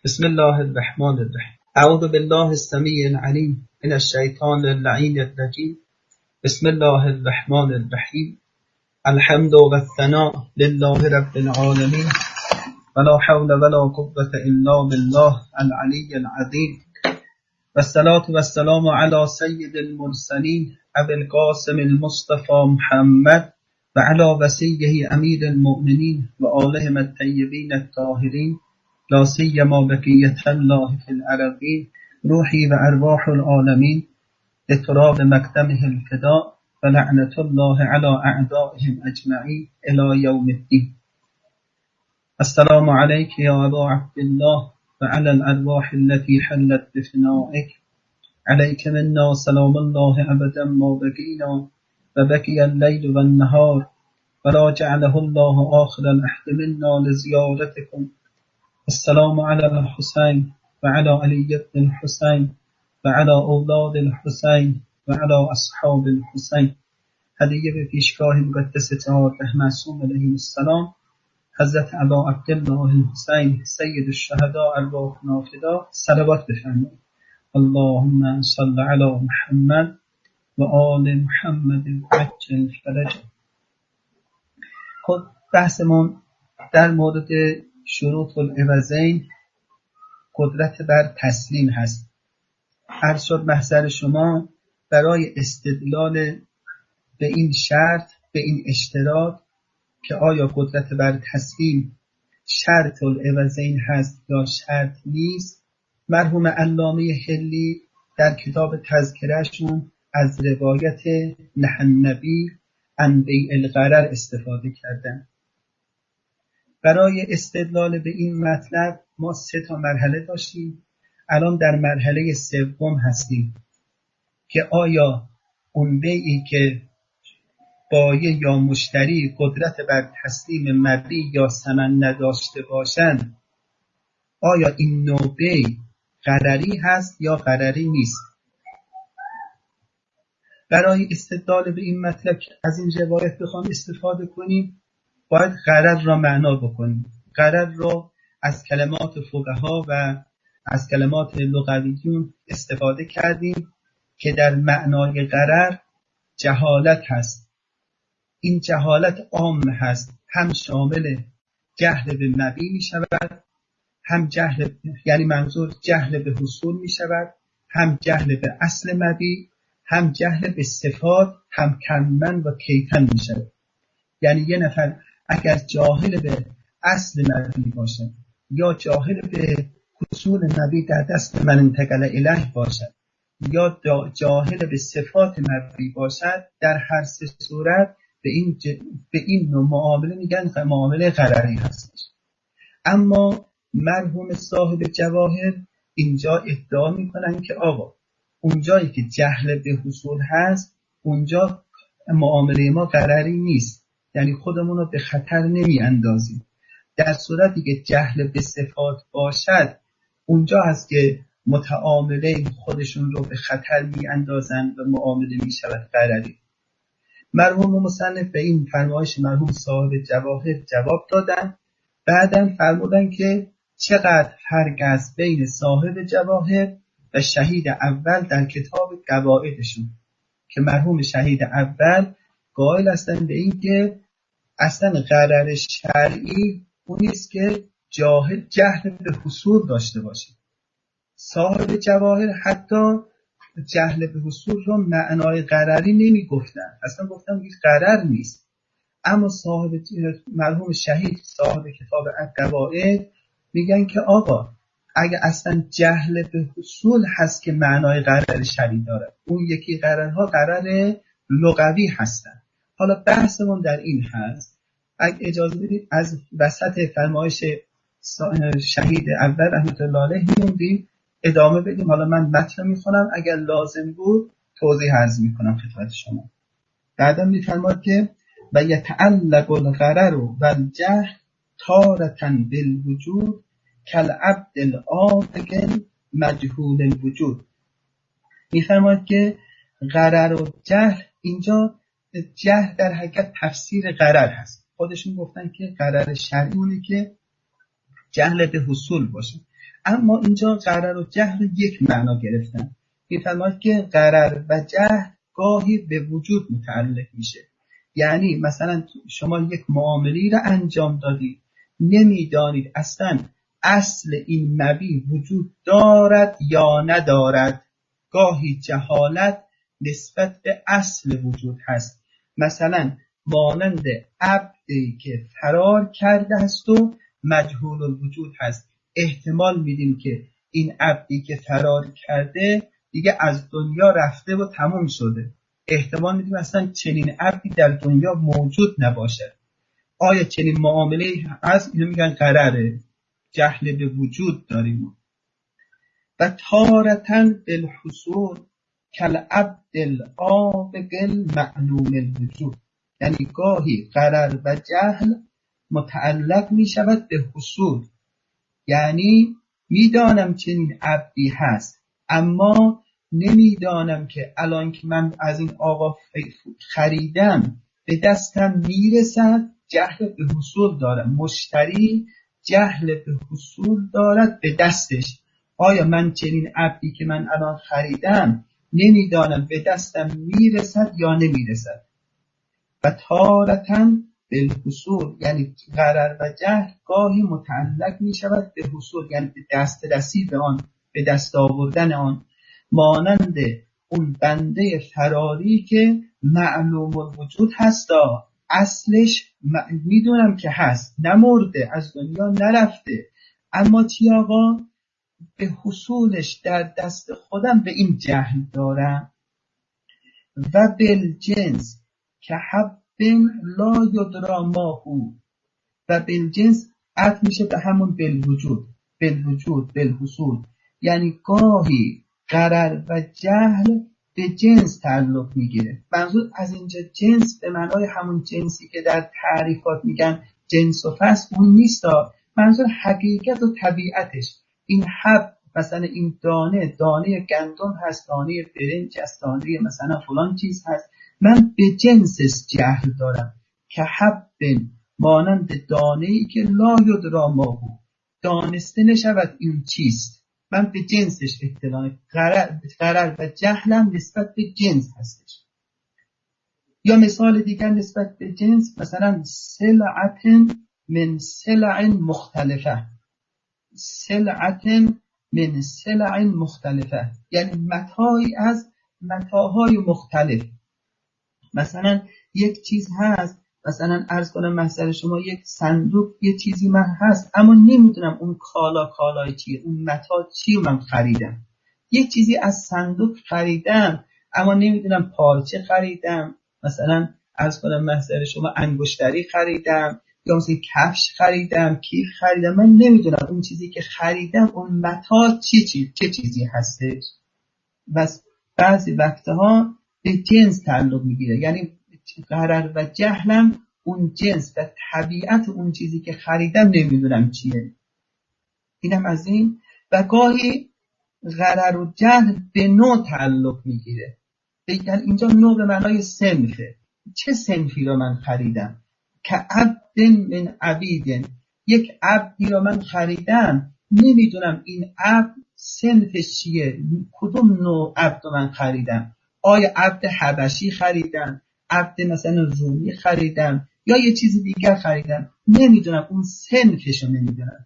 بسم الله الرحمن الرحیم. اعوذ بالله السمیع العلیم من الشیطان اللعین الرجیم. بسم الله الرحمن الرحیم. الحمد والثناء لله رب العالمین ولا حول ولا قوة الا بالله العلی العظیم. والصلاة والسلام علی سید المرسلین ابی القاسم المصطفى محمد و علی وصیه امیر المؤمنین و آلهم الطیبین الطاهرین لا سیما بقیة الله فی الارضین. روحی و ارواح العالمین لتراب مقدمه الفداء و لعنت الله علی اعدائهم اجمعین الی یوم الدین. السلام علیک یا ابا عبدالله و علی الارواح التي حلت بفنائک. علیک منا سلام الله ابدا ما بقینا و بقی اللیل و النهار ولا جعله الله آخر العهد منا لزیارتکم. السلام علی الحسین و علی علی بن الحسین و علی اولاد الحسین و علی اصحاب الحسین. هدیه به پیشگاه مقدس 14 معصوم علیهم السلام حضرت ابا عبدالله الحسین سید الشهداء ارواحنا فدا. صلوات بفرمایید. اللهم صل علی محمد و آل محمد عجل فرجه. خب بحثمون در مورد شروط العوضین، قدرت بر تسلیم هست. عرض شد محضر شما برای استدلال به این شرط، به این اشتراط که آیا قدرت بر تسلیم شرط العوضین هست یا شرط نیست، مرحوم علامه حلی در کتاب تذکرهشون از روایت نهی النبی عن بیع الغرر استفاده کردن. برای استدلال به این مطلب ما 3 مرحله داشتیم. الان در مرحله 3 هستیم که آیا اون بیعی که بایع یا مشتری قدرت بر تسلیم مبیع یا ثمن نداشته باشند، آیا این نوع بیع غرری هست یا غرری نیست. برای استدلال به این مطلب که از این روایت بخوام استفاده کنیم باید غرر را معنا بکنیم. غرر را از کلمات فقها و از کلمات لغویون استفاده کردیم که در معنای غرر جهالت هست. این جهالت عام هست، هم شامل جهل به مبیع می شود، هم جهل، یعنی منظور جهل به حصول می شود، هم جهل به اصل مبیع، هم جهل به صفات، هم کمن و کیفن می شود. یعنی یه نفر اگر جاهل به اصل مبیع باشد یا جاهل به حصول مبیع در دست من انتقل الیه باشد یا جاهل به صفات مبیع باشد، در هر 3 صورت به این نوع معامله میگن معامله غرری هستش. اما مرحوم صاحب جواهر اینجا ادعا میکنن که آقا اونجایی که جهل به حصول هست اونجا معامله ما غرری نیست، یعنی خودمون رو به خطر نمی اندازیم. در صورتی که جهل به صفات باشد اونجا هست که متعاملین خودشون رو به خطر می اندازن و معامله می شود غرری. مرحوم مصنف به این فرمایش مرحوم صاحب جواهر جواب دادن. بعداً فرمودن که چقدر فرق است بین صاحب جواهر و شهید اول در کتاب قواعدشون، که مرحوم شهید اول قائل هستن به این که اصلا غرر شرعی اون نیست که جهل به حصول داشته باشه. صاحب جواهر حتی جهل به حصول رو معنای غرری نمی گفتن، اصلا گفتن هیچ غرر نیست. اما مرحوم شهید صاحب کتاب قواعد میگن که آقا اگه اصلا جهل به حصول هست که معنای غرر شرعی داره، اون یکی غررها غرر لغوی هستن. حالا بحثمون در این هست، اگه اجازه بدید از وسط فرمایش شهید اول رحمت الله علیه میوندیم ادامه بدیم. حالا من متن میخونم، اگر لازم بود توضیح عرض میکنم خدمت شما. بعدا میفرماد که و یتعلق الغرر و الجهل تارة بالوجود کالعبد العاقل مجهول الوجود. میفرماد که غرر و جهل، اینجا جهل در حقیقت تفسیر غرر هست. خودشون گفتن که غرر شرعی اونه که جهل به حصول باشه. اما اینجا غرر و جهل یک معنا گرفتن. میفرماید که غرر و جهل گاهی به وجود متعلق میشه. یعنی مثلا شما یک معامله را انجام دادید، نمیدانید اصلا اصل این مبیع وجود دارد یا ندارد. گاهی جهالت نسبت به اصل وجود هست. مثلا مانند عبدی که فرار کرده است و مجهول الوجود هست. احتمال میدیم که این عبدی که فرار کرده دیگه از دنیا رفته و تموم شده. احتمال میدیم اصلا چنین عبدی در دنیا موجود نباشه. آیا چنین معامله هست؟ اینو میگن غرره، جهل به وجود داریم. و تارتن بالحصول کالعبد العابد معلوم الوجود. یعنی گاهی غرر و جهل متعلق می شود به حصول، یعنی میدانم چنین عبدی هست اما نمیدانم که الان که من از این آقا خریدم به دستم میرسد. جهل به حصول دارم. مشتری جهل به حصول دارد به دستش. آیا من چنین عبدی که من الان خریدم نمیدانم به دستم میرسد یا نمیرسد. و تارتاً بالحصول، یعنی غرر و جهل گاهی متعلق می شود به حصول، یعنی به دسترسی به آن، به دست آوردن آن. مانند اون بنده فراری که معلوم الوجود هستا، اصلش میدونم که هست، نمرده، از دنیا نرفته، اما چی آقا؟ به حصولش در دست خودم به این جهل دارم. و بالجنس که حب لا یدرا ما هو. و بالجنس عطف میشه به همون بالوجود، بالوجود، بالحصول. یعنی گاهی غرر و جهل به جنس تعلق میگیره. منظور از اینجا جنس به معنای همون جنسی که در تعریفات میگن جنس و فصل اون نیست. منظور حقیقت و طبیعتش. این حب مثلا این دانه گندم هست، دانه برنج هست، دانه مثلا فلان چیز هست. من به جنسش جهل دارم. که حب مانند دانه‌ای که لا یدرا ما هو، دانسته نشود این چیست. من به جنسش اطلاع. غرر و جهلم نسبت به جنس هستش. یا مثال دیگر نسبت به جنس، مثلا سلعت من سلع مختلفه. سلعت من سلع مختلفه یعنی متاعی از متاعهای مختلف. مثلا یک چیز هست، مثلا عرض کنم مثلا شما یک صندوق یه چیزی من هست اما نمیدونم اون کالای چیه، اون متاع چیه من خریدم. یک چیزی از صندوق خریدم اما نمیدونم پارچه خریدم، مثلا عرض کنم مثلا شما انگشتری خریدم یا مثلا کفش خریدم، کیف خریدم، من نمیدونم اون چیزی که خریدم اون متاع چه چیزی هستش. بس بعضی وقتها به جنس تعلق میگیره، یعنی غرر و جهلم اون جنس و طبیعت اون چیزی که خریدم نمیدونم چیه. اینم از این. و گاهی غرر و جهل به نوع تعلق میگیره. یعنی اینجا نوع به معنای صنفه. چه صنفی رو من خریدم؟ که عبد من عبید، یک عبدی رو من خریدم نمیدونم این عبد صنفش چیه، کدوم نوع عبد رو من خریدم. آیا عبد حبشی خریدم، عبد مثلا رومی خریدم یا یه چیز دیگر خریدم، نمیدونم اون صنفش رو نمیدونم.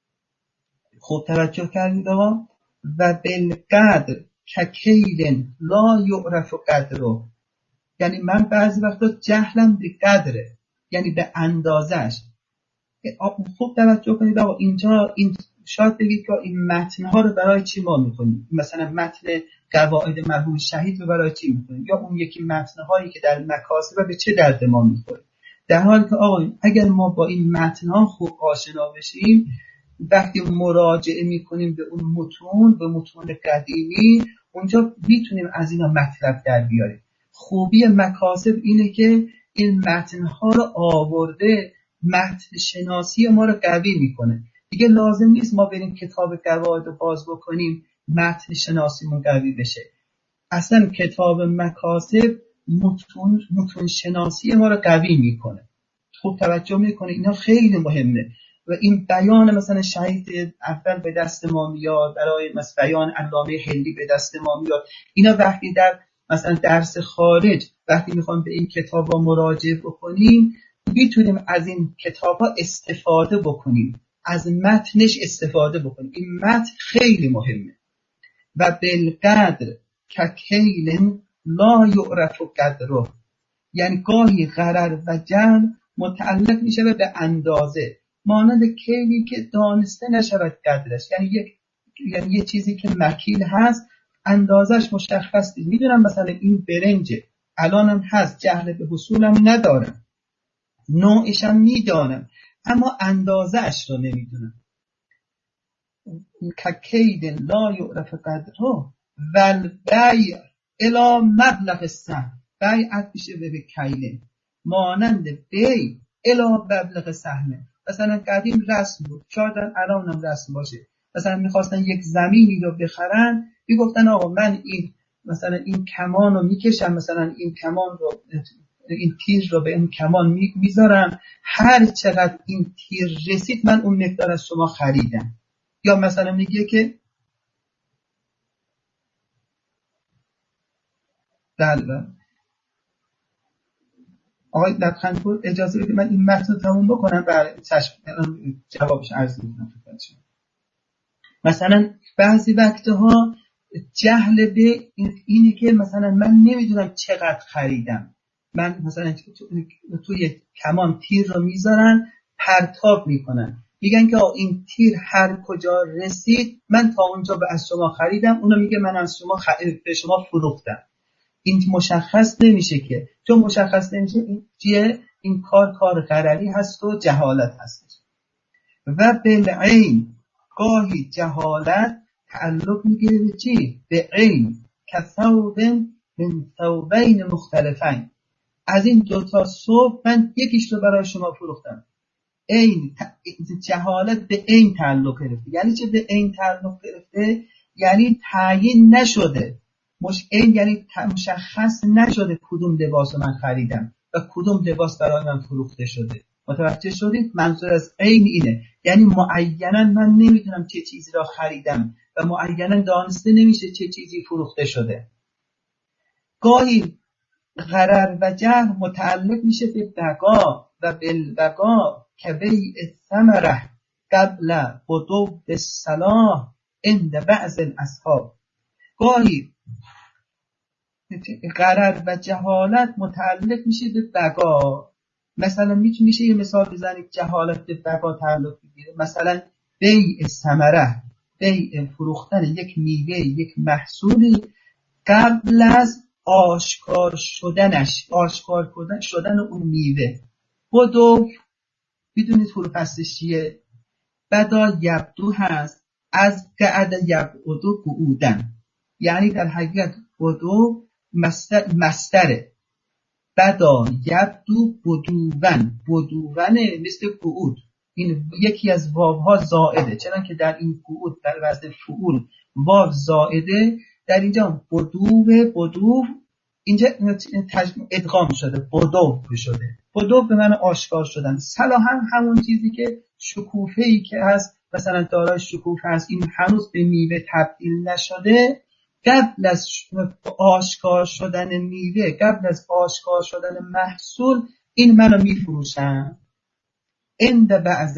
خوب توجه کردید آقا. و بالقدر ککیل لا یعرف قدره، یعنی من بعضی وقتا جهلم به قدره، یعنی به اندازش. خوب توجه کنید آقا. اینجا این شاید بگید که این متنها رو برای چی ما میخونیم، مثلا متن قواعد مرحوم شهید رو برای چی میخونیم، یا اون یکی متنهایی که در مکاسب به چه درد ما میخوره. در حالی که آقا اگر ما با این متنها خوب آشنا بشیم، وقتی مراجعه میکنیم به اون متون، به متون قدیمی، اونجا میتونیم از اینا مطلب در بیاریم. خوبی مکاسب اینه که این متنها رو آورده، متن شناسی ما رو قوی میکنه. دیگه لازم نیست ما بریم کتاب قواعد رو باز بکنیم متن شناسیمون قوی بشه. اصلا کتاب مکاسب متون شناسی ما رو قوی میکنه. خوب توجه میکنه، اینا خیلی مهمه. و این بیان مثلا شهید اول به دست ما میاد، برای مثلا بیان علامه هندی به دست ما میاد. اینا وقتی در مثلا درس خارج وقتی میخوام به این کتابا مراجعه بکنیم، میتونیم از این کتابا استفاده بکنیم، از متنش استفاده بکنیم. این متن خیلی مهمه. و بالقدر ککیل لا یعرف قدره، یعنی گاهی غرر و جمع متعلق میشه به اندازه، مانند کیلی که دانسته نشود قدرش، یعنی یه چیزی که مکیل هست اندازش مشخص نیست. میدونم مثلا این برنجه، الانم هست، جهل به حصولم ندارم، نوعشم میدانم، اما اندازش رو نمیدونم. ککیل لا یعرف قدره والبیع الی مبلغ السهم، بیعت میشه به کیله، مانند بیع الی مبلغ سهمه. مثلا قدیم رسم بود، شاید الانم رسم باشه، مثلا میخواستن یک زمینی رو بخرن، میگفتن آقا من این مثلا این کمان رو میکشم، مثلا این کمان رو، این تیر رو به این کمان میذارم، هر چقدر این تیر رسید من اون مقدار از شما خریدم. یا مثلا میگه که بله آقای لبخندپور اجازه بدید من این متن رو تموم بکنم، برای جوابش عرض میکنم. مثلا بعضی وقتها جهل به اینه که مثلا من نمیدونم چقدر خریدم، من مثلا توی کمان تیر رو میذارن پرتاب میکنن، میگن که این تیر هر کجا رسید من تا اونجا از شما خریدم، اونو میگه من از شما به شما فروختم. این مشخص نمیشه که، چون مشخص نمیشه این چیه، این کار غرری هست و جهالت هست. و بالعین، گاهی جهالت تعلق میگیره به چی؟ به عین، کثوب من ثوبین مختلفین، از این دوتا ثوب من یکیش رو برای شما فروختم. عین، جهالت به عین تعلق گرفته. یعنی چه به عین تعلق گرفته؟ یعنی تعیین نشده، عین یعنی مشخص نشده کدوم لباس من خریدم و کدوم لباس برای من فروخته شده. متوجه شدید؟ منظور از عین اینه، یعنی معینا من نمیدونم چه چیزی را خریدم و معینا دانسته نمیشه چه چیزی فروخته شده. گاهی غرر و جهل متعلق میشه به بقا و بالبقا که بیع الثمره قبل بدو الصلاح عند بعض الاصحاب. گاهی غرر و جهالت متعلق میشه به بقا، مثلا میشه یه مثال بزنید جهالت به بقا تعلق بگیره، مثلا بیع ثمره، بیع فروختن یک میوه، یک محصولی قبل از آشکار شدن اون میوه. بدو بدونید حروف هستش چیه؟ بدا یبدو هست، از قعد یبدو قعودن، یعنی در حقیقت بدو مصدره، بدا یبدو بدوونه مثل قعود، این یکی از واوها زائده، چنان که در این قعود در وزن فعول واو زائده، در اینجا بدو اینجا ادغام شده، بدو شده. بدو به معنی آشکار شدن. صلاحاً همون چیزی که شکوفه‌ای که هست، مثلا دارای شکوفه هست، این هنوز به میوه تبدیل نشده، قبل از آشکار شدن میوه، قبل از آشکار شدن محصول، این منو میفروشن. عند بعض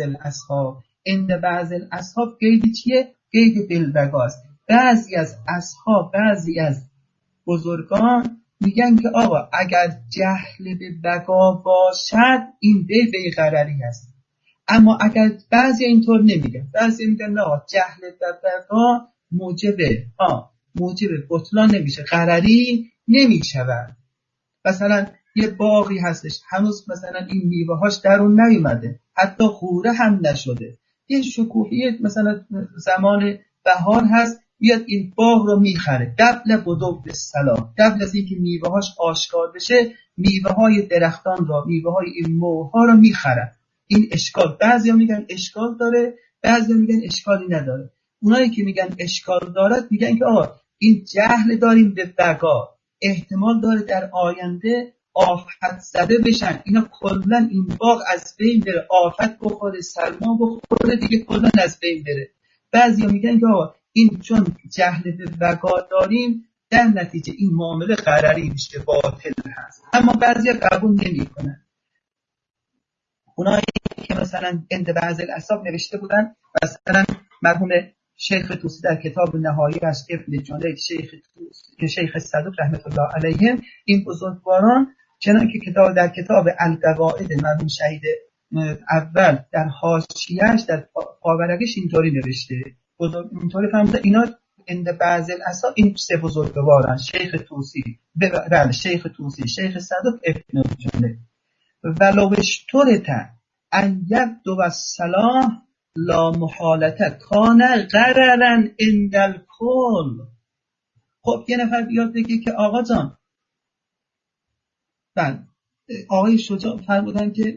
الاصحاب قید چیه؟ قید بالبقاست. بعضی از اصحاب، بعضی از بزرگان میگن که آقا اگر جهل به بقا باشد این بیع غرری هست، اما اگر بعضی اینطور نمیگن، بعضی میگن نه جهل به بقا موجب بطلان نمیشه، غرری نمیشود. مثلا یه باغی هستش هنوز مثلا این میوه هاش درون نیومده، حتی خوره هم نشده، یه شکوفی مثلا زمان بهار هست، بیاد این باغ رو میخره قبل بدو الصلاح، قبل از اینکه میوه هاش آشکار بشه، میوه های درختان را، میوه های این موها ها رو میخره. این اشکال، بعضیا میگن اشکال داره، بعضیا میگن اشکالی نداره. اونایی که میگن اشکال دارد میگن که آقا این جهل داریم به بقا، احتمال داره در آینده آفت زده بشن، اینا کلا این باغ از بین بره، آفت بخوره، سرما بخوره، دیگه کلا از بین بره. بعضیا میگن که این چون جهل به وقا داریم، در نتیجه این معامله غرری میشه، باطل هست. اما بعضیا قبول نمیکنن. اونایی که مثلا عند بعض الاصحاب نوشته بودن، مثلا مرحوم شیخ طوسی در کتاب نهایی‌اش، ابن جنید، شیخ صدوق رحمت الله علیهم، این بزرگواران چنانکه در کتاب القواعد مرحوم شهید اول در حاشیه‌اش در پاورقیش اینطوری نوشته، اینطوری فرموده اینا عند بعض الاصحاب این سه بزرگواران، شیخ طوسی، بله شیخ طوسی، شیخ صدوق، ابن جنید. ولو اشترط ان یبدو الصلاح لا محالته کان غررا عند الکل. خب یه نفر بیاد بگه که آقا جان، بله آقای شجاع فرمودن که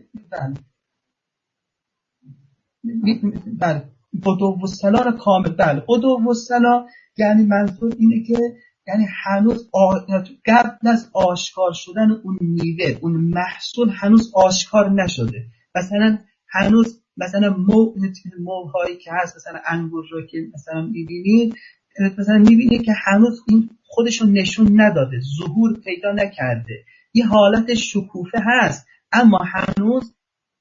بله بدو الصلاح را کامل، بله بدو الصلاح یعنی منظور اینه که یعنی هنوز قبل از آشکار شدن اون میوه، اون محصول هنوز آشکار نشده. مثلا هنوز مثلا موهایی که هست، مثلا انگور رو که مثلا میبینید، مثلا میبینید که هنوز این خودشون نشون نداده، ظهور پیدا نکرده، یه حالت شکوفه هست، اما هنوز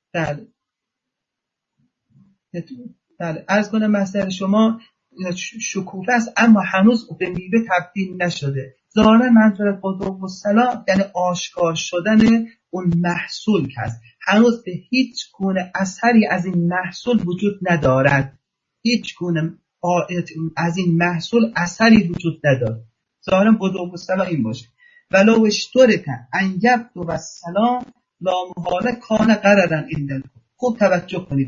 بله عرض کنم مثلا شما شکوفه است اما هنوز به میوه تبدیل نشده. ظاهرا منظور بدو الصلاح یعنی آشکار شدن اون محصول که هست، هنوز به هیچ گونه اثری از این محصول وجود ندارد، هیچ گونه از این محصول اثری وجود ندارد. ظاهرا بدو الصلاح این باشه. ولو اشترط ان یبدو الصلاح لا محاله کان غررا عند الکل. خوب توجه کنید،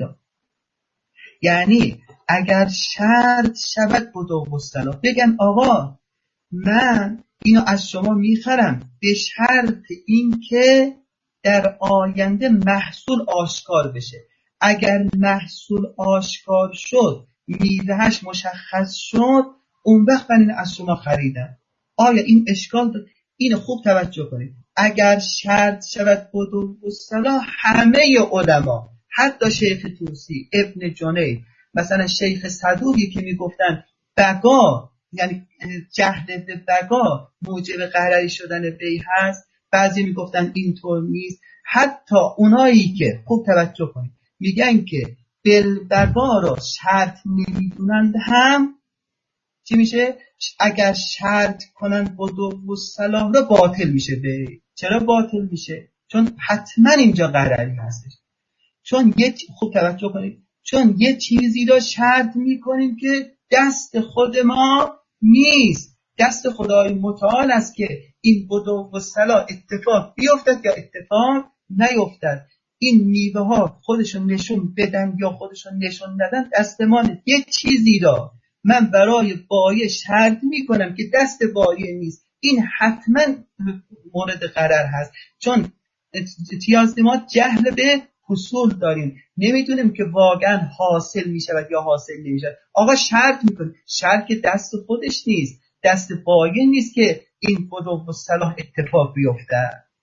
یعنی اگر شرط شود بدو الصلاح، بگن آقا من اینو از شما میخرم به شرط این که در آینده محصول آشکار بشه. اگر محصول آشکار شد، میوهش مشخص شد، اون وقت من از شما خریدم. آیا این اشکال داره؟ اینو خوب توجه کنید. اگر شرط شود بدو الصلاح، همه علما، حتی شیخ طوسی، ابن جنید، مثلا شیخ صدوقی که میگفتن بقا یعنی جهل به بقا موجب غرری شدن بی هست، بعضی میگفتن اینطور نیست. حتی اونایی که خوب توجه کنید میگن که بالبقا را شرط نمیدونند هم چی میشه؟ اگر شرط کنن بدو الصلاح را باطل میشه. چرا باطل میشه؟ چون حتما اینجا غرری هستش. چون خوب توجه کنید، چون یه چیزی را شرط میکنیم که دست خود ما نیست، دست خدای متعال است که این بدو الصلاح اتفاق بیفتد یا اتفاق نیفتد. این میوه ها خودشون نشون بدن یا خودشون نشون ندن دست ما نیست. یه چیزی را من برای بایع شرط میکنم که دست بایع نیست، این حتما مورد غرر هست. چون امتیاز ما جهل به حصول داریم، نمیدونیم که واقعا حاصل میشود یا حاصل نمیشود. آقا شرط میکنه، شرط که دست خودش نیست، دست بایع نیست که این بدو الصلاح اتفاق بیفته.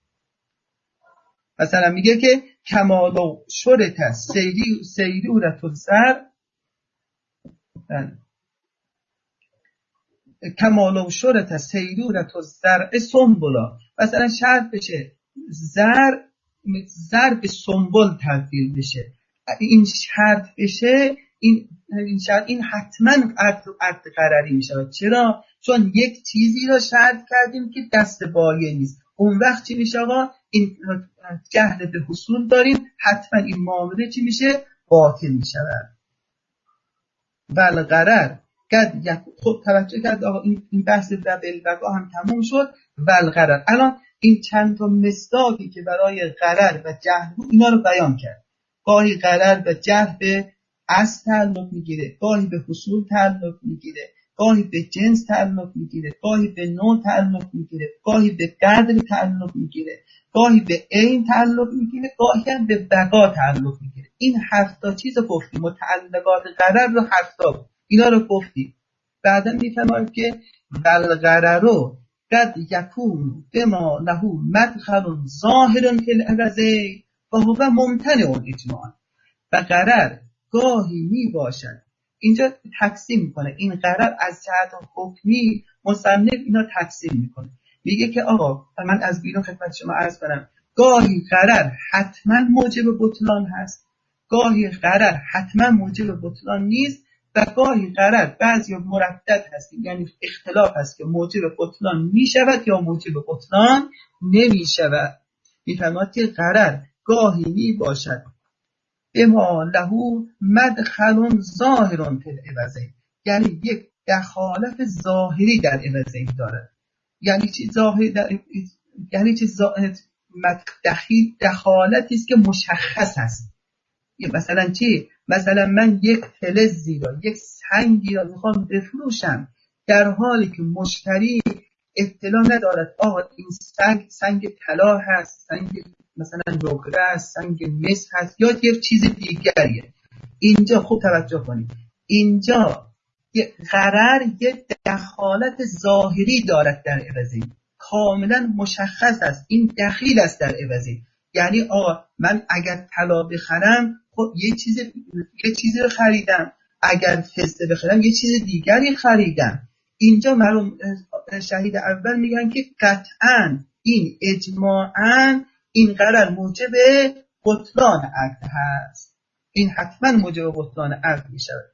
مثلا میگه که کمالو شرط سیرورت الزرع، کمالو شرط سیرورت الزرع سنبلا، مثلا شرط بشه زر به سنبل تبدیل بشه، این شرط بشه، این حتما عقد غرری میشه. چرا؟ چون یک چیزی رو شرط کردیم که دست بایع نیست. اون وقت چی میشه آقا؟ این جهل به حصول داریم، حتما این معامله چی میشه؟ باطل میشه. بل غرر خب توجه کرد آقا، این بحث بالبقا هم تموم شد. بل غرر الان این چند تا مصداقی که برای غرر و جهل بود اینا رو بیان کرد. گاهی غرر و جهل به اصل تعلق میگیره، گاهی به حصول تعلق میگیره، گاهی به جنس تعلق میگیره، گاهی به نوع تعلق میگیره، گاهی به قدر تعلق میگیره، گاهی به عین تعلق میگیره، گاهی هم به بقا تعلق میگیره. این 7 چیز رو گفتیم، متعلقات غرر رو 7 اینا رو گفتیم. بعدا میفرماید که ول غررو قد یکون بما له مدخل ظاهر فی العوض و هو ممتنع اجماعا. و غرر گاهی می باشد، اینجا تقسیم میکنه این غرر از جهت حکمی، مصنف اینا تقسیم میکنه، میگه که آقا من از بیرون خدمت شما عرض کنم گاهی غرر حتما موجب بطلان هست، گاهی غرر حتما موجب بطلان نیست، و گاهی غرر بعضی مردد هست، یعنی اختلاف هست که موجب بطلان میشود یا موجب بطلان نمیشود. میفرماد که غرر گاهی می باشد بما له مدخل ظاهر فی العوض، یعنی یک دخالت ظاهری در عوض داره. یعنی چی ظاهری در، یعنی چی دخالتی است که مشخص هست. مثلا چی؟ مثلا من یک فلزی را، یک سنگی را میخوام بفروشم، در حالی که مشتری اطلاع ندارد آقا این سنگ طلا هست، سنگ مثلا نقره است، سنگ مس هست یا یک چیز دیگریه. اینجا خوب توجه کنید، اینجا غرر یک دخالت ظاهری دارد در عوضی، کاملا مشخص است، این دخیل است در عوضی. یعنی آقا من اگر طلا بخرم خب یه چیزی رو خریدم، اگر فضه بخرم یه چیز دیگری خریدم. اینجا مرحوم شهید اول میگن که قطعاً این اجماعاً این غرر موجب بطلان عقد هست، این حتما موجب بطلان عقد میشود.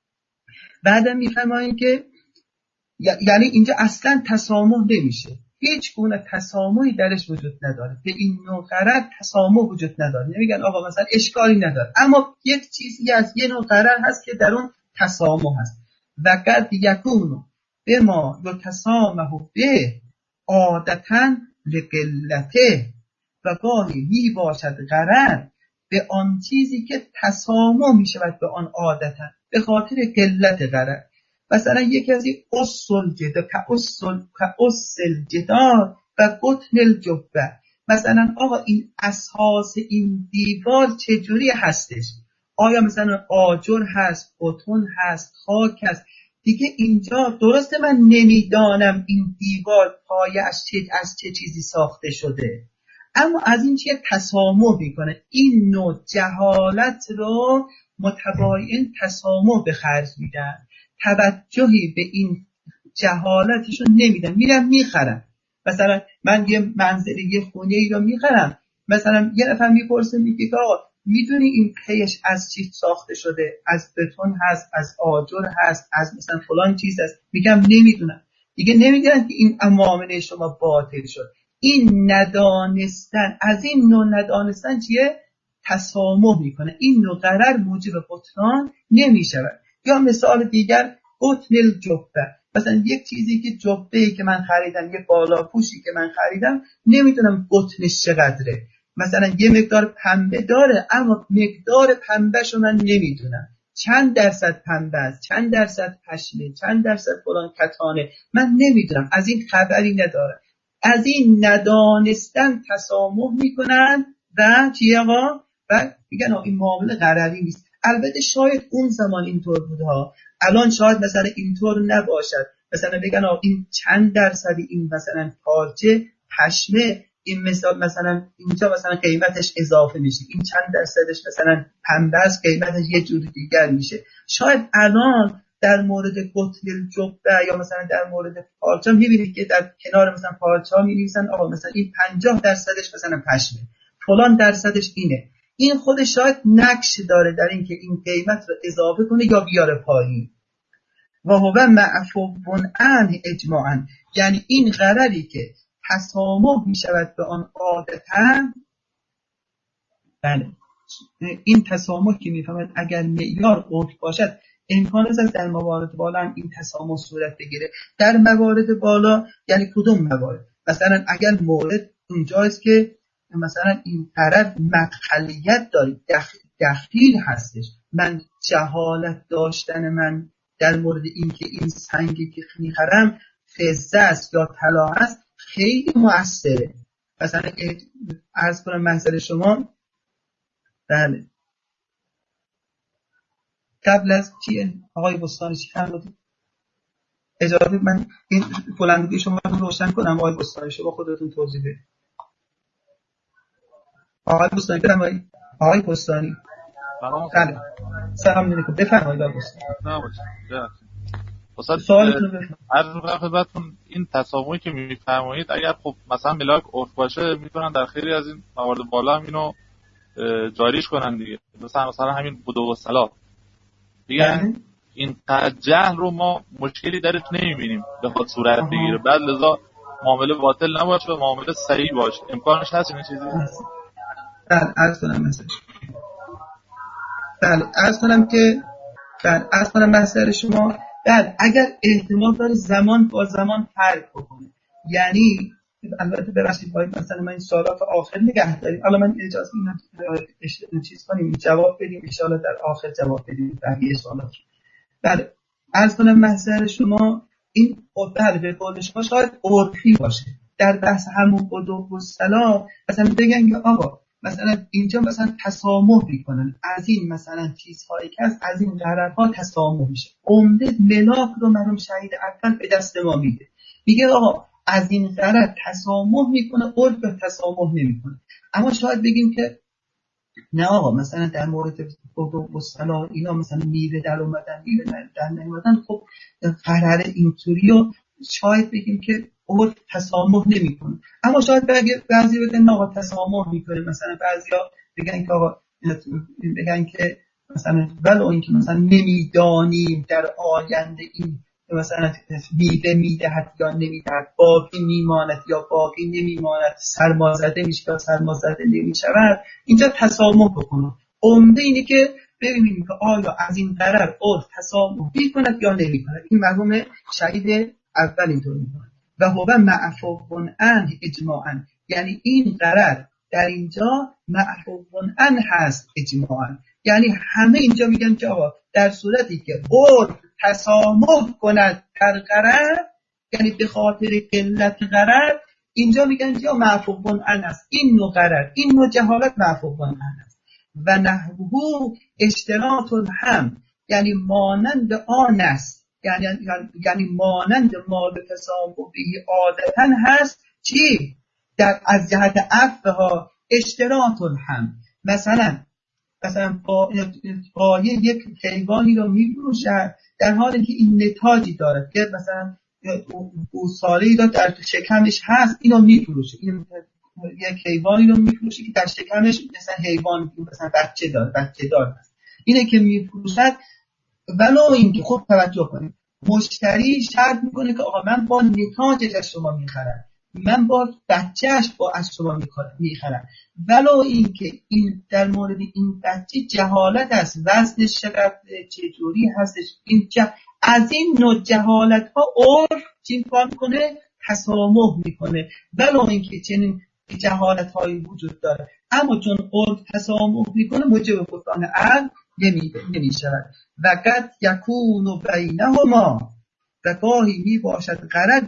بعدم میفرمایند که یعنی اینجا اصلا تسامح نمیشه، هیچ گونه تسامحی درش وجود نداره، به این نوع غرر تسامح وجود نداره. نمیگن آقا مثلا اشکالی نداره، اما یک چیزی از یه نوع غرر هست که در اون تسامح هست. و قد یکون بما یتسامح به عادتاً لقلته، و گاهی می باشد غرر به آن چیزی که تسامح می شود به آن عادتاً به خاطر قلت غرر. مثلا یکی از این اصل جدا کاصل جدار و قطن الجبه، مثلا آقا این اساس این دیوار چجوری هستش؟ آیا مثلا آجر هست، بتون هست، خاک هست؟ دیگه اینجا درسته من نمیدانم این دیوار پایه از چه چیزی ساخته شده، اما از این چیه تسامح میکنه. این نوع جهالت رو متباین تسامح به خرج میدن، توجهی به این جهالتشون نمیدن، میرم میخرم. مثلا من یه منزلی یه خونه ای رو میخرم، مثلا یه نفر میپرسه میگه آقا میدونی این پیش از چی ساخته شده؟ از بتون هست، از آجر هست، از مثلا فلان چیز هست؟ میگم نمیدونم. دیگه نمیدونن که این معامله شما باطل شد. این ندانستن، از این نوع ندانستن چیه؟ تسامح میکنه. این نوع غرر موجب بطلان نمیشود. یا مثال دیگر قطن الجبه، مثلا یک چیزی که جبه‌ای که من خریدم، یک بالاپوشی که من خریدم، نمیدونم قطنش چقدره، مثلا یه مقدار پنبه داره اما مقدار پنبهشو من نمیدونم، چند درصد پنبه است، چند درصد پشمه، چند درصد فلان کتانه، من نمیدونم، از این خبری ندارم. از این ندانستن تسامح میکنن و چیه آقا؟ و میگن این معامله غرری نیست. البته شاید اون زمان اینطور بوده ها، الان شاید مثلا اینطور نباشد. مثلا بگن این چند درصدی این مثلا پارچه پشمه، این مثلا اینجا مثلا قیمتش اضافه میشه، این چند درصدش مثلا پنبه است قیمتش یه جور دیگر میشه. شاید الان در مورد قطن الجبه یا مثلا در مورد پارچه میبینید که در کنار مثلا پارچه ها می‌نویسن آقا مثلا این 50 درصدش مثلا پشمه، فلان درصدش اینه. این خود شاید نقش داره در این که این قیمت رو اضافه کنه یا بیاره پایین. و هو معفو عنه اجماعا، یعنی این غرری که تسامح می شود به آن عادتاً، بله این تسامح که می فهمد اگر معیار عرف باشد امکان است در موارد بالا هم این تسامح صورت بگیره. در موارد بالا یعنی کدوم موارد؟ مثلا اگر مورد اونجاست که مثلا این غرر مدخلیت داره، دخیل هستش، من جهالت داشتن من در مورد این که این سنگی که میخرم فضه است یا طلا است خیلی مؤثره. مثلا عرض کنم منزل شما، بله قبل از چیه آقای بستانی چی فرمودید؟ اجازه من این بلندگی شما رو روشن کنم. آقای بستانی شما خودتون توضیح بدید. آقای بستانی بفرمایید. آقای بستانی بله سلام علیکم، بفرمایید آقای بستانی. سوالتون رو بفرمایید. عرض خدمتتون این تسامحی که میفرمایید اگر خب مثلا ملاک عرف باشه میتونن در خیلی از این موارد بالا هم اینو جاریش کنن دیگه. مثلا همین بدو و صلاح دیگه این جهل رو ما مشکلی درش نمیبینیم بخواد صورت بگیره، بعد لذا معامله باطل نباشه و معامله صحیح باشه. امکانش هست این چیزی؟ بله عرض کنم مثلا بله عرض کنم که عرض کنم مسئله شما بله اگر احتمال داره زمان با زمان فرق بکنه، یعنی البته ببخشید باید مثلا من این سوالات آخر نگه داریم. حالا من اجازه اینو چیز کنیم جواب بدیم ان شاءالله در آخر جواب بدیم بقیه سوالات. بله عرض کنم مسئله شما این بله به قول شما شاید عرفی باشه. در بحث همون بدو و صلاح مثلا بگن که آقا مثلا اینجا مثلا تسامح میکنن از این مثلا چیزهایی که از این ضررها تسامح میشه. عمده ملاک رو مرحوم شهید اول به دست ما میده، میگه آقا از این ضرر تسامح میکنه، عرف تسامح نمیکنه. اما شاید بگیم که نه آقا مثلا در مورد بدو و صلاح اینا مثلا میوه در اومدن میوه در نیومدن خب قرار اینطوری و شاید بگیم که عرف تسامح نمیکنه. اما شاید بعضی بگن آقا تسامح میکنه، مثلا بعضیا بگن که آقا بگن که مثلا ولو اینکه مثلا نمیدانیم در آینده این مثلا میوه میدهد یا نمیدهد، باقی میماند یا باقی نمیماند، سرمازده میشه یا سرمازده نمیشود، اینجا تسامح بکنه. عمده اینه که ببینیم که آیا از این ضرر عرف تسامح میکند یا نمیکند. این مرحوم شهید اول اینطور میکنه و هو معفو عنه اجماعا، یعنی این ضرر در اینجا معفو عنه هست اجماعا، یعنی همه اینجا میگن که آقا در صورتی که عرف تسامح کند در ضرر، یعنی به خاطر قلت ضرر، اینجا میگن که معفو عنه است. این نوع ضرر، این نوع جهالت معفو عنه است. و نحوه اشتراط هم، یعنی مانند آن است، یعنی مانند مال تسامحی عادتا هست چی؟ در از جهت عفوها اشتراط هم، مثلا با یک حیوانی رو می‌فروشد در حالی که این نتاجی داره که مثلا گوساله‌ای رو در شکمش هست، اینو می‌فروشه. این یک حیوانی رو می‌فروشه که در شکمش مثلا حیوان مثلا بچه دار هست، اینه که می‌فروشد. ولو اینکه خود توجه کنید مشتری شرط میکنه که آقا من با نتاجش از شما میخرم، من با بچهش از شما میخرم، ولو اینکه این در مورد این بچه جهالت است، وزنش چجوری هستش، از این نوع جهالت ها عرف چی میکنه؟ تسامح میکنه، ولو اینکه چنین جهالت هایی وجود داره. اما چون عرف تسامح میکنه موجب بطلان عقل نمیشود. و قد یکون بینهما، و گاهی می باشد قرار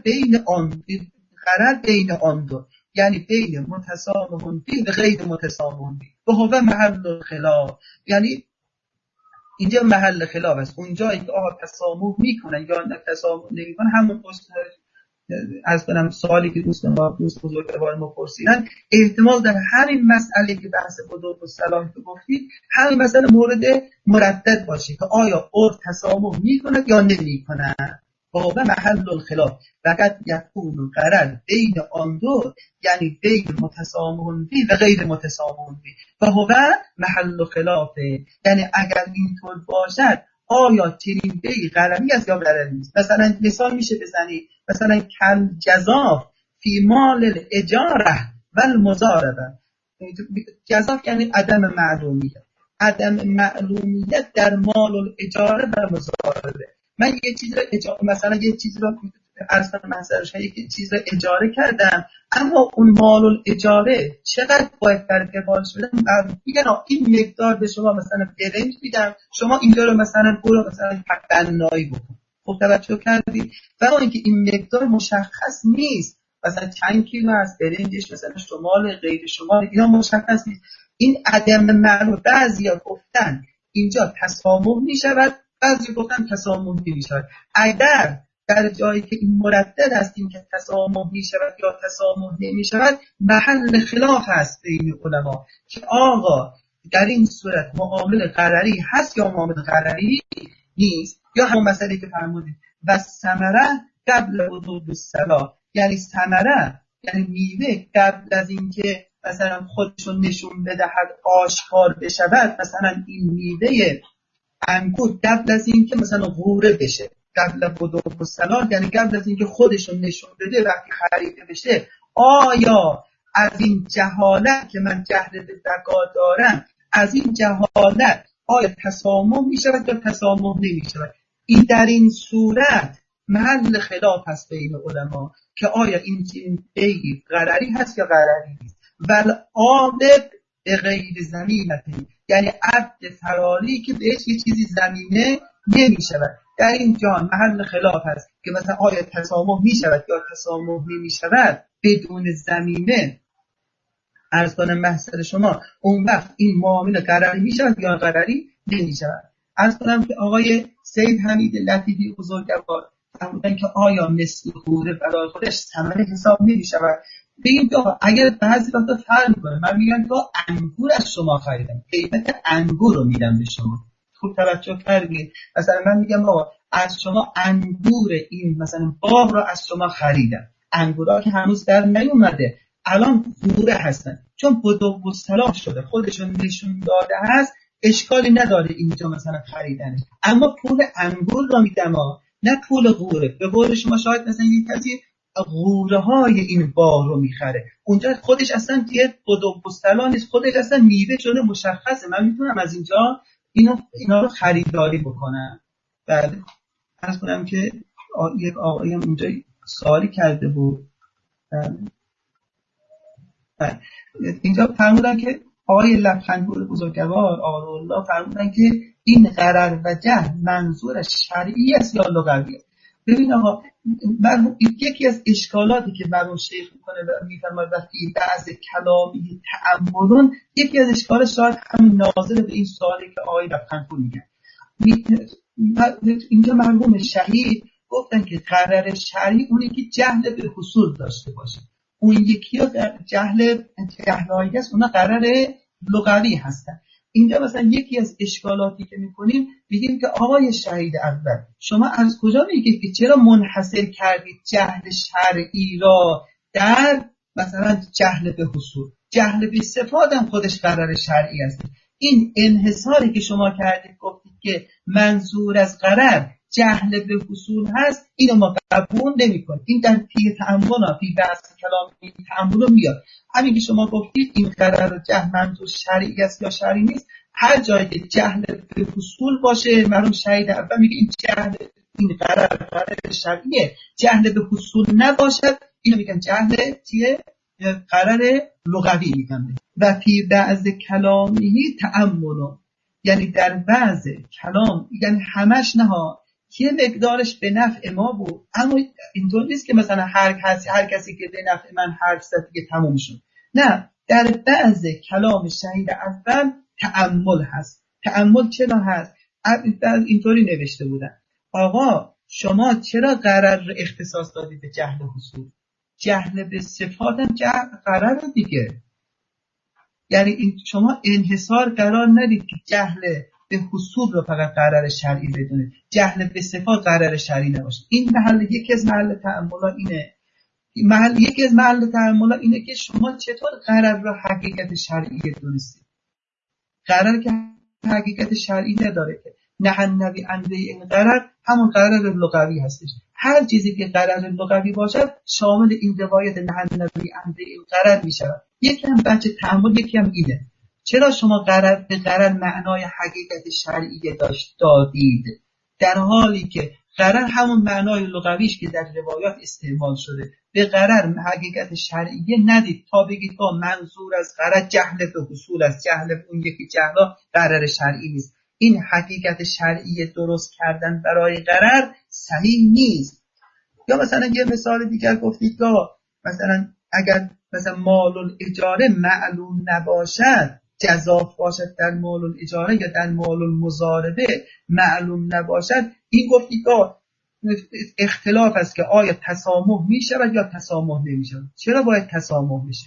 بین آن دو، یعنی بین متسامح فیه و غیر متسامح فیه. و هو محل خلاف، یعنی اینجا محل خلاف است. اونجایی که آقا تسامح میکنه یا تسامح نمیکنه، همون از کنم سوالی که دوست بزرگوار ما پرسیدن، احتمال در همین مسئله که بحث بدو و صلاح که گفتید، همین مسئله مورد مردد باشه که آیا عرف تسامح میکنه یا نمیکنه. و محل الخلاف و قد یکون قرار بین آن دو، یعنی بین متسامح فیه و غیر متسامح فیه. و هو محل خلاف، یعنی اگر اینطور باشد آیا چنین بی قراری است یا قراری نیست. مثلا مثال میشه بزنی، مثلا کل جزاف فی مال الاجاره و المضاربه. جزاف یعنی عدم معلومیت در مال الاجاره و مضاربه. من یه چیز رو مثلا یه چیز رو عرض کنم یک چیز رو اجاره کردم، اما اون مال الاجاره چقدر باید در قبال شده میگن این مقدار به شما مثلا برنج میدم، شما اینجا رو مثلا برو مثلا بنایی بکن. خب توجه کردید؟ و اینکه این مقدار مشخص نیست، مثلا چند کیلو از برنجش مثلا شمال غیر شمال، اینا مشخص نیست. این عدم معلوم، بعضیا گفتن اینجا تسامح میشود، بعضی گفتن تسامح نمیشود. اگر در جایی که این مردد است این که تسامح می شود یا تسامح نمی شود محل خلاف است بین علما که آقا در این صورت معامله غرری هست یا معامله غرری نیست. یا همون مسئله که فرمودید و ثمره قبل وضوء الصلاة، یعنی ثمره یعنی میوه قبل از اینکه مثلا خودشون نشون بدهد آشکار بشود، مثلا این میوه انگور قبل از اینکه مثلا غوره بشه قبل وضوء الصلاة، یعنی قبل از اینکه خودشون نشون بده وقتی خریده بشه، آیا از این جهالت که من جهل به زکات دارم، از این جهالت آیا تسامح می شود یا تسامح نمی شود؟ این در این صورت محل خلاف هست بین علما که آیا این بیع غرری هست یا غرری نیست. ول عابد به غیر زمینته، یعنی عبد فراری که بهش یه چیزی زمینه نمی شود. در این جان محل خلاف هست که مثلا آیا تسامح می شود یا تسامح نمی شود بدون زمینه. عرض کنم محضر شما اون وقت این معامله غرری می شود یا غرری نمی شود. عرض کنم که آقای سید حمید لطیفی بزرگوار فرمودن که آیا مثل غوره برای خودش ثمره حساب نمی شود. بگیم که اگر بعضی وقتا فرق میکنه، من میگم که انگور از شما خریدم، قیمت انگور رو میدم به شما، خوب توجه کردید. مثلا من میگم آقا از شما انگور این مثلا باغ رو از شما خریدم، انگورا که هنوز در نیومده الان غوره هستن، چون بدو و صلاح شده خودشون نشون داده هست، اشکالی نداره اینجا مثلا خریدنش، اما پول انگور رو میدم نه پول غوره. به قول شما شاید مثلا یک کسی غوره های این باغ رو میخره، اونجا خودش اصلا یه بدو و صلاح نیست، خودش اصلا میوه شده مشخصه، من میتونم از اینجا اینا رو خریداری بکنم. بعد عرض کنم که یک آقایی هم اونجا سوالی کرده بود، اینجا فرمودن که آقای لبخندپور بزرگوار آقای الله فرمودن که این غرر و جهل منظورش شرعی است یا لغوی است. ببین آقا یکی از اشکالاتی که برای شیخ میکنه و میفرماید وقتی بعض کلامی تأملون، یکی از اشکالات شاید همین ناظر به این سوالی که آقای لبخندپور میگن. اینجا مرحوم شهید گفتن که غرر شرعی اونی که جهل به حصول داشته باشه، اون یکی ها جهلایی هست، اونا غرر لغوی هستن. اینجا مثلا یکی از اشکالاتی که میکنیم بگیم که آقای شهید اول شما از کجا میگید که چرا منحصر کردید جهل شرعی را در مثلا جهل به حصول؟ جهل به صفات هم خودش غرر شرعی است. این انحصاری که شما کردید گفتید که منظور از غرر جهل به حصول هست، اینو ما قبول نمی‌کنیم. این در پی تأمل پی بحث کلامی تأمل میاد. همین که شما گفتید این غرر و جهل منظور شرعی است یا شرعی نیست، هر جایی که جهل به حصول باشه مرحوم شهید اول میگه این جهل این غرر شرعیه، جهل به حصول نباشد اینو میگن جهل چیه؟ غرر لغوی میگن. و فی بعض کلامی تأمل، یعنی در بعض کلام یعنی همش نه ها، یه مقدارش به نفع ما بود، اما اینطور نیست که مثلا هر کسی که به نفع من حرف زد دیگه تموم شد. نه، در بعض کلام شهید اول تأمل هست. تأمل چرا هست؟ اینطوری نوشته بودن آقا شما چرا غرر اختصاص دادید به جهل حصول؟ جهل به صفات هم غرر دیگه، یعنی شما انحصار قرار ندید که جهل به حصول رو فقط غرر شرعی بدونید، جهل به صفات غرر شرعی نباشه. این یکی از محل تأمل اینه. یکی از محل تأمل اینه که شما چطور غرر رو حقیقت شرعی دونستید. غرر که حقیقت شرعی نداره که نهنوی انده این غرر همون غرر لغوی هستش. هر چیزی که غرر لغوی باشد شامل این روایت نهنوی انده این غرر می شود. یکی هم بچه تأمل، یکی هم اینه چرا شما غرر به غرر معنای حقیقت شرعی دادید در حالی که غرر همون معنای لغویش که در روایات استعمال شده، به غرر حقیقت شرعی ندید تا بگید با منظور از غرر جهل به حصول است، جهل اون یکی جهلا غرر شرعی نیست. این حقیقت شرعی درست کردن برای غرر صحیح نیست. یا مثلا یه مثال دیگر گفتید که مثلا اگر مثلا مال الاجاره معلوم نباشد، جزاف باشد در مال الاجاره یا در مال المضاربه معلوم نباشد، این گفتید که اختلاف است که آیا تسامح می شود یا تسامح نمی شود. چرا باید تسامح بشه؟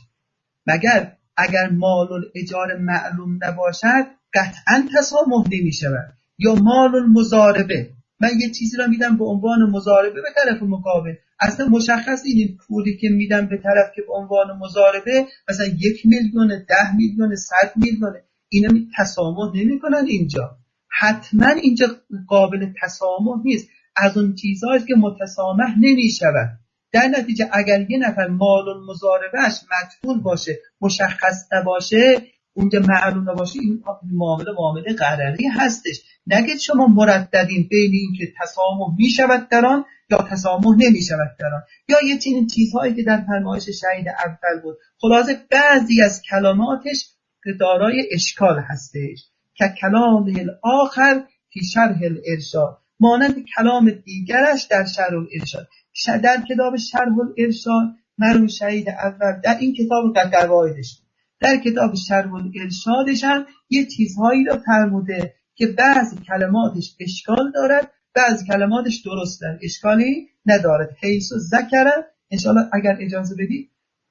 مگر اگر مال الاجاره معلوم نباشد قطعا تسامح نمی شود. یا مال المضاربه، من یه چیزی را میدم به عنوان مضاربه به طرف مقابل، اصلا مشخص این پولی که میدم به طرف که به عنوان مضاربه مثلا 1 میلیون، 10 میلیون، 100 میلیون، اینا تسامح نمی کنن. اینجا حتما اینجا قابل تسامح نیست، از اون چیزهایی که متسامح نمی شود. در نتیجه اگر یه نفر مال المضاربهش مجهول باشه، مشخص نباشه، اونجا معلوم نباشه، این معامله غرری هستش. نگید شما مرددین بین این که تسامح می شود در آن یا تسامح نمی شود در آن، یا یه چیزهایی که در فرمایش شهید اول بود. خلاصه بعضی از کلماتش دارای اشکال هستش که کلام الاخر فی شرح الارشاد، مانند کلام دیگرش در شرح الارشاد. در کتاب شرح الارشاد مرحوم شهید اول در این کتاب قواعدش، در کتاب شرح الارشادش هم یه چیزهایی رو فرموده که بعضی کلماتش اشکال دارد، بعضی کلماتش درسته، اشکالی ندارد. حیث و ذکر انشاءالله اگر اجازه بدید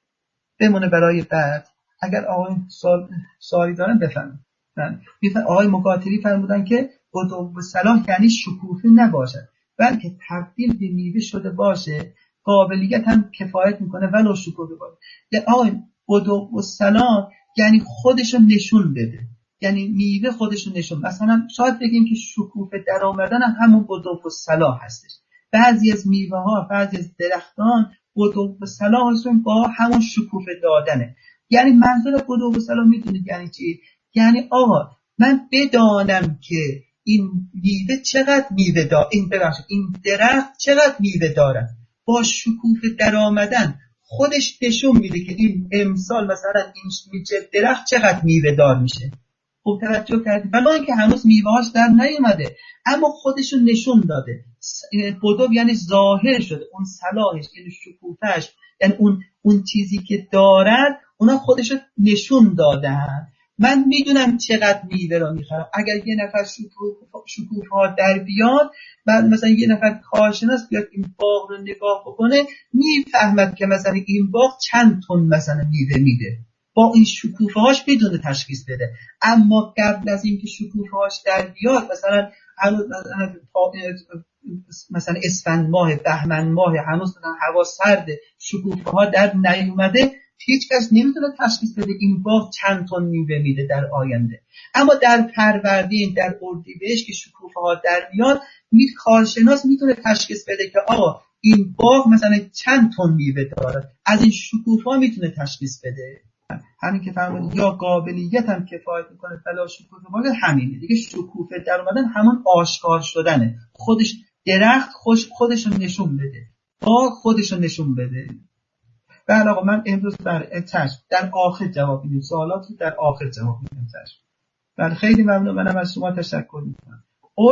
بمونه برای بعد. اگر آقای سوالی دارن بفرمایید. آقای مقاتلی فرمودن که بدو و صلاح یعنی شکوفه نباشد، بلکه تبدیل به میوه شده باشه، قابلیت هم کفایت میکنه ولو شکوفه باشه. یا آقای بدو و صلاح یعنی خودشو نشون بده، یعنی میوه خودشو نشون. مثلا شاید بگیم که شکوفه در آمدن هم همون بدو و صلاح هستش. بعضی از میوه ها، بعضی از درختان بدو و صلاحشون با همون شکوفه دادنه. یعنی منظور بدو و صلاح میدونید یعنی چی؟ یعنی آقا من بدانم که این میوه چقدر میوه داره، این درخت چقدر میوه داره، با شکوفه در آمدن خودش نشون میده که این امسال مثلا این درخت چقدر میوه دار میشه. خوب توجه کردید؟ ولی اینکه هنوز میوه‌هاش در نیومده اما خودشو نشون داده. بدو یعنی ظاهر شده، اون صلاحش یعنی شکوفهش، یعنی اون چیزی که دارد اونا خودشو نشون دادن. من میدونم چقدر میوه رو میخرم. اگر یه نفر شکوفه‌ها در بیاد، بعد مثلا یه نفر کارشناس بیاد این باغ رو نگاه بکنه، میفهمد که مثلا این باغ چند تن مثلا میوه میده، با این شکوفه‌هاش بدون تشخیص بده. اما قبل از اینکه شکوفه‌هاش در بیاد، مثلا اسفند ماه، بهمن ماه، هنوز هوا سرده، شکوفه‌ها در نیومده، هیچ کس نمیتونه تشخیص بده این باغ چند تن میوه میده در آینده. اما در فروردین، در اردیبهشت که شکوفه‌ها در میاد، کارشناس میتونه تشخیص بده که آقا این باغ مثلا چند تن میوه داره، از این شکوفه‌ها میتونه تشخیص بده. همین که فرمودید یا قابلیت هم کفایت میکنه فلا شکوفه باشه، همینه دیگه. شکوفه در اومدن همون آشکار شدنه، خودش درخت خودش رو نشون بده، باغ خودش رو نشون بده. بله آقا من امروز در آخر جواب میدم، سوالات رو در آخر جواب میدم. بله خیلی ممنون، منم از شما تشکر میکنم.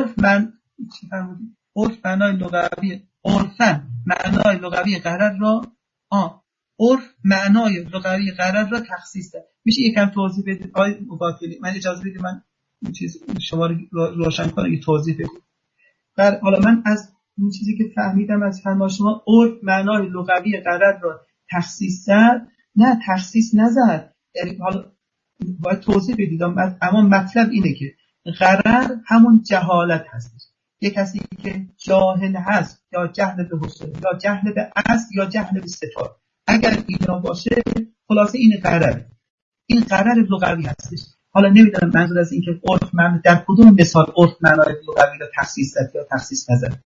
عرف معنای لغوی، عرفن معنای لغوی قرار را عرف معنای لغوی قرار را تخصیص ده. میشه یکم توضیح بدید آقای مقاتلی؟ من اجازه بدید من این چیز شما رو روشن کنم، یه توضیح بدید. بله حالا من از این چیزی که فهمیدم از فرمان شما، عرف معنای لغوی قرار را تخصیص زد، نه تخصیص نزد. یعنی حالا باید توضیح بدید، اما مطلب اینه که غرر همون جهالت هستش. یک کسی که جاهل هست، یا جهل به حصول، یا جهل به اصل، یا جهل به صفات، اگر اینا باشه خلاصه این غرر، این غرر لغوی هستش. حالا نمیدونم منظور از این که عرف معنی در کدوم مثال عرف معنای لغوی را تخصیص زد یا تخصیص نزد.